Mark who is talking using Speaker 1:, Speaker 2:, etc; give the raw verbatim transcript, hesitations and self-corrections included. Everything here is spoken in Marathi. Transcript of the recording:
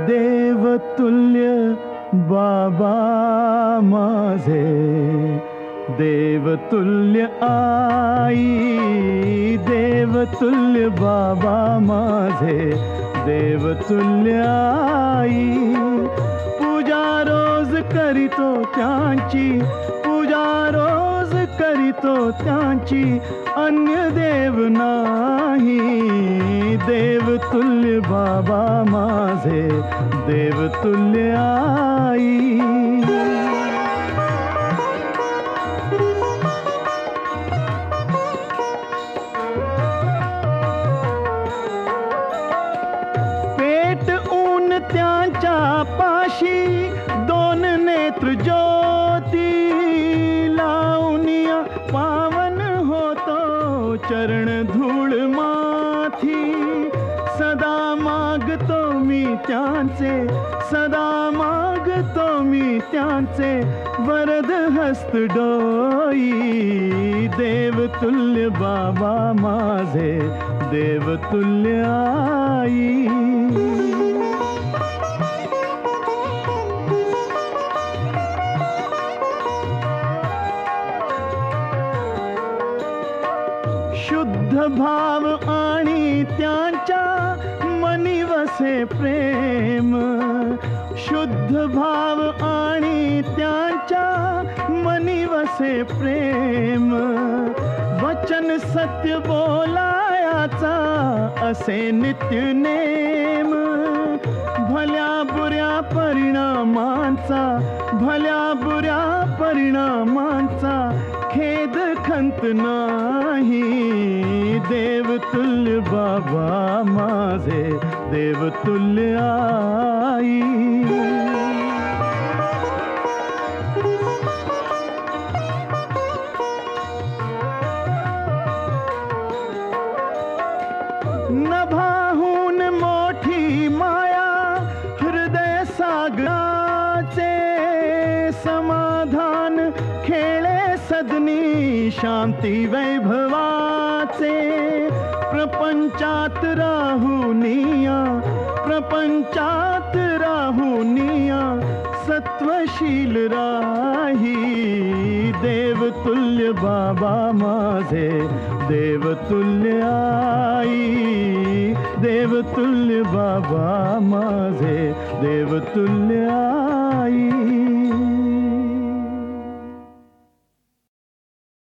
Speaker 1: देवतुल्य बाबा माझे, देवतुल्य आई, देवतुल्य बाबा माझे, देवतुल्य आई. पूजा रोज करीतो त्यांची, पूजा रोज करीतो त्यांची, अन्य देव नाही. देवतुल्य बाबा माझे, देवतुल्य आई. पेट ऊन त्यांच्या पाशी, दोन नेत्र ज्योती लावनिया पावन होतो चरण धूळ माथी. सदा मागतो मी त्यांचे, सदा मागतो मी त्यांचे, वरद हस्त डोई. देवतुल्य बाबा माझे, देवतुल्य आई. शुद्ध भाव आणि त्यांच्या मनी वसे प्रेम, शुद्ध भाव आणि त्यांच्या मनी वसे प्रेम. वचन सत्य बोलायाचा असे नित्य नेम. भल्या बुऱ्या परिणामांचा, भल्या बुऱ्या परिणामांचा खेद खंत नाही. देवतुल्य बाबा माझे, देवतुल्य आई. नभाहून मोठी माया हृदय सागराचे, समाधान खेळे सदनी शांती वैभवाचे. प्रपंचात राहुनिया, प्रपंचात राहुनिया, सत्वशील राही. देवतुल्य बाबा माझे, देवतुल्य आई. देवतुल्य बाबा माझे, देवतुल्य आई.